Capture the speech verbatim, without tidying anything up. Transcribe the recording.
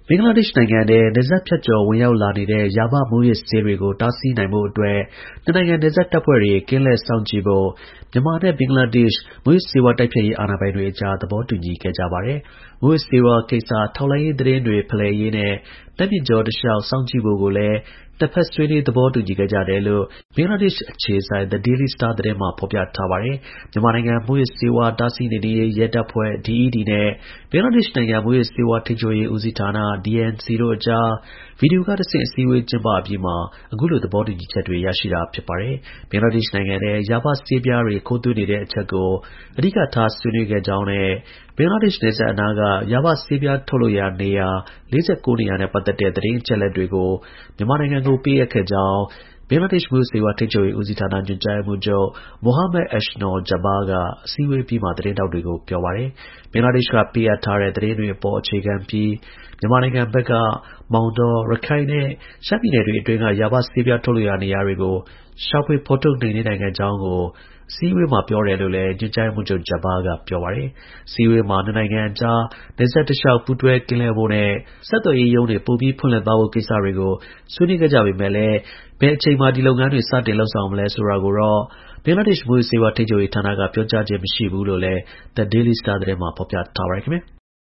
ဘင်္ဂလားဒေ့ရှ်နိုင်ငံထဲ နယ်စပ်ဖြတ်ကျော် ဝင်ရောက်လာနေတဲ့ ယာဘ မူးယစ်ဆေးတွေကို တားဆီးနိုင်ဖို့အတွက် နှစ်နိုင်ငံ နယ်စပ်တပ်ဖွဲ့တွေ ကင်းလှည့်စောင့်ကြည့်ဖို့ မြန်မာနဲ့ ဘင်္ဂလားဒေ့ရှ် မူးယစ်ဆေးဝါး တိုက်ဖျက်ရေး အာဏာပိုင်တွေအကြား သဘောတူညီခဲ့ကြပါတယ်။ မူးယစ်ဆေးဝါးကိစ္စ ထောက်လှမ်းရေး သတင်းတွေ ဖလှယ်ရေးနဲ့ နတ်မြစ်ကြောတလျှောက် စောင့်ကြည့်ဖို့ကိုလည်း နှစ်ဘက် ဆွေးနွေး သဘောတူညီခဲ့ကြတယ်လို့ ဘင်္ဂလားဒေ့ရှ်အခြေစိုက် The Daily Star သတင်းမှာ ဖော်ပြထားပါတယ်။ မြန်မာနိုင်ငံ မူးယစ်ဆေးဝါး တားဆီးနှိမ်နင်းရေး ရဲတပ်ဖွဲ့ (ဒီ အီး ဒီ) နဲ့ ဘင်္ဂလားဒေ့ရှ်နိုင်ငံ မူးယစ်ဆေးဝါး ထိန်းချုပ်ရေး ဦးစီးဌာန (ဒီ အန် စီ) တို့အကြား ဗီဒီယိုကတဆင့် အစည်းအဝေး ကျင်းပအပြီးမှာ အခုလို သဘောတူညီချက်တွေ ရရှိတာ ဖြစ်ပါတယ်။ ဘင်္ဂလားဒေ့ရှ်နိုင်ငံထဲ ယာဘ ဆေးပြားတွေ ခိုးသွင်းနေတဲ့အချက်ကို အဓိကထား ဆွေးနွေးခဲ့ကြောင်းနဲ့ ဘင်္ဂလားဒေ့ရှ် နယ်စပ်အနားက ယာဘ ဆေးပြား ထုတ်လုပ်ရာ နေရာ ၄၉ နေရာနဲ့ ပတ်သက်တဲ့ သတင်းအချက်အလက်တွေကို မြန်မာနိုင်ငံကို ပေးအပ်ခဲ့ကြောင်း ဘင်္ဂလားဒေ့ရှ် မူးယစ်ဆေးဝါး ထိန်းချုပ်ရေး ဦးစီးဌာန ညွှန်ကြားရေးမှူးချုပ် Mohammad Ahsanul Jabbar က အစည်းအဝေး အပြီးမှာ သတင်းထောက်တွေကို ပြောပါတယ်။ ဘင်္ဂလားဒေ့ရှ်က ပေးအပ်ထားတဲ့ သတင်းတွေအပေါ် အခြေခံပြီး မြန်မာနိုင်ငံဘက်က မောင်တော၊ ရခိုင်နဲ့ ရှမ်းပြည်နယ်တွေအတွင်းက ယာဘ ဆေးပြား ထုတ်လုပ်ရာ နေရာတွေကို ရှာဖွေ ဖော်ထုတ် နှိမ်နင်းနိုင်ခဲ့ကြောင်းကို အစည်းအဝေးမှာ ပြောတယ်လို့လည်း ညွှန်ကြားရေးမှူးချုပ် Jabbar က ပြောပါတယ်။ အစည်းအဝေးမှာ နှစ်နိုင်ငံအကြား နယ်စပ်တလျှောက် ပူးတွဲ ကင်းလှည့်ဖို့နဲ့ ဆက်သွယ်ရေးရုံးတွေ ပိုပြီး ဖွင့်လှစ်သွားဖို့ ကိစ္စတွေကို ဆွေးနွေးခဲ့ကြပေမဲ့လည်း ဘယ်အချိန်မှာ ဒီလုပ်ငန်းတွေ စတင်လုပ်ဆောင်မလဲ ဆိုတာကိုတော့ ဘင်္ဂလားဒေ့ရှ် မူးယစ်ဆေးဝါး ထိန်းချုပ်ရေးဌာနက ပြောကြားခြင်း မရှိဘူးလို့လည်း The Daily Star သတင်းမှာ ဖော်ပြထားပါတယ် ခင်ဗျား။